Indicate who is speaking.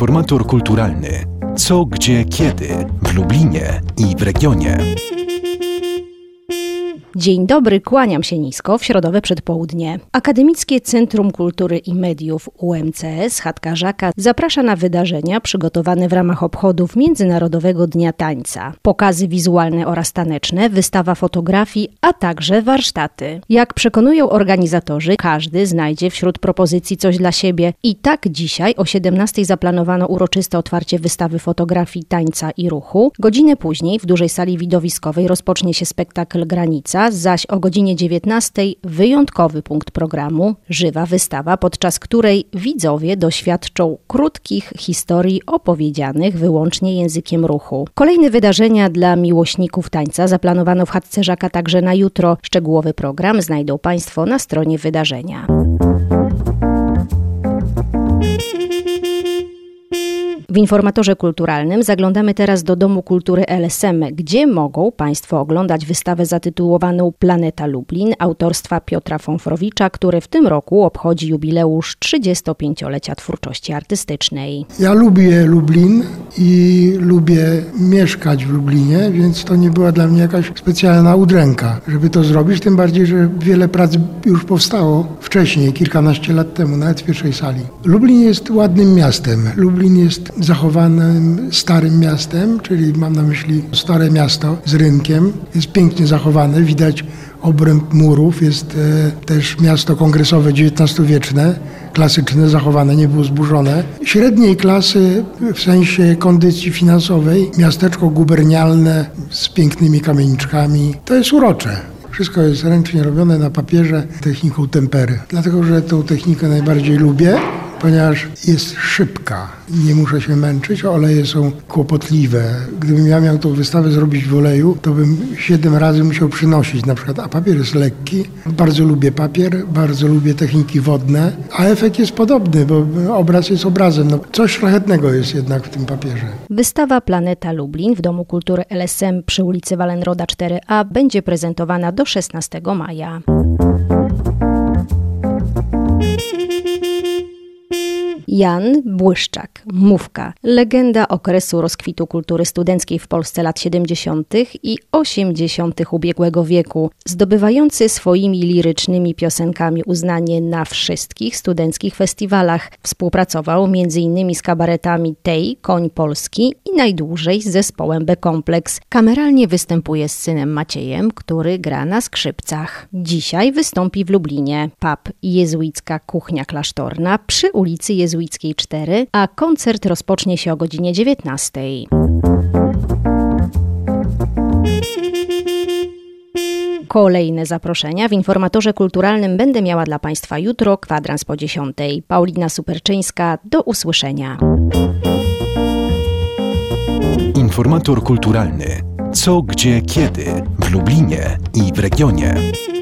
Speaker 1: Informator kulturalny. Co, gdzie, kiedy w Lublinie i w regionie.
Speaker 2: Dzień dobry, kłaniam się nisko w środowe przedpołudnie. Akademickie Centrum Kultury i Mediów UMCS Chatka Żaka zaprasza na wydarzenia przygotowane w ramach obchodów Międzynarodowego Dnia Tańca. Pokazy wizualne oraz taneczne, wystawa fotografii, a także warsztaty. Jak przekonują organizatorzy, każdy znajdzie wśród propozycji coś dla siebie. I tak dzisiaj o 17:00 zaplanowano uroczyste otwarcie wystawy fotografii, tańca i ruchu. Godzinę później w dużej sali widowiskowej rozpocznie się spektakl Granica, zaś o godzinie 19:00 wyjątkowy punkt programu, żywa wystawa, podczas której widzowie doświadczą krótkich historii opowiedzianych wyłącznie językiem ruchu. Kolejne wydarzenia dla miłośników tańca zaplanowano w Chatce Żaka także na jutro. Szczegółowy program znajdą Państwo na stronie wydarzenia. W informatorze kulturalnym zaglądamy teraz do Domu Kultury LSM, gdzie mogą Państwo oglądać wystawę zatytułowaną Planeta Lublin autorstwa Piotra Fonfrowicza, który w tym roku obchodzi jubileusz 35-lecia twórczości artystycznej.
Speaker 3: Ja lubię Lublin i lubię mieszkać w Lublinie, więc to nie była dla mnie jakaś specjalna udręka, żeby to zrobić, tym bardziej, że wiele prac już powstało wcześniej, kilkanaście lat temu, nawet w pierwszej sali. Lublin jest ładnym miastem. Lublin jest zachowanym starym miastem, czyli mam na myśli stare miasto z rynkiem. Jest pięknie zachowane, widać obręb murów, jest też miasto kongresowe XIX-wieczne, klasyczne, zachowane, nie było zburzone. Średniej klasy w sensie kondycji finansowej, miasteczko gubernialne z pięknymi kamieniczkami. To jest urocze. Wszystko jest ręcznie robione na papierze techniką tempery. Dlatego, że tą technikę najbardziej lubię, ponieważ jest szybka. Nie muszę się męczyć, oleje są kłopotliwe. Gdybym ja miał tą wystawę zrobić w oleju, to bym 7 razy musiał przynosić na przykład, a papier jest lekki. Bardzo lubię papier, bardzo lubię techniki wodne, a efekt jest podobny, bo obraz jest obrazem. Coś szlachetnego jest jednak w tym papierze.
Speaker 2: Wystawa Planeta Lublin w Domu Kultury LSM przy ulicy Wallenroda 4A będzie prezentowana do 16 maja. Jan Błyszczak, Mówka, legenda okresu rozkwitu kultury studenckiej w Polsce lat 70. i 80. ubiegłego wieku, zdobywający swoimi lirycznymi piosenkami uznanie na wszystkich studenckich festiwalach. Współpracował m.in. z kabaretami Tej, Koń Polski i najdłużej z zespołem B-Kompleks. Kameralnie występuje z synem Maciejem, który gra na skrzypcach. Dzisiaj wystąpi w Lublinie. Pub Jezuicka Kuchnia Klasztorna przy ulicy Jezuickiej 4, a koncert rozpocznie się o godzinie 19:00. Kolejne zaproszenia w informatorze kulturalnym będę miała dla Państwa jutro, kwadrans po 10:00. Paulina Superczyńska, do usłyszenia.
Speaker 1: Informator kulturalny. Co, gdzie, kiedy w Lublinie i w regionie.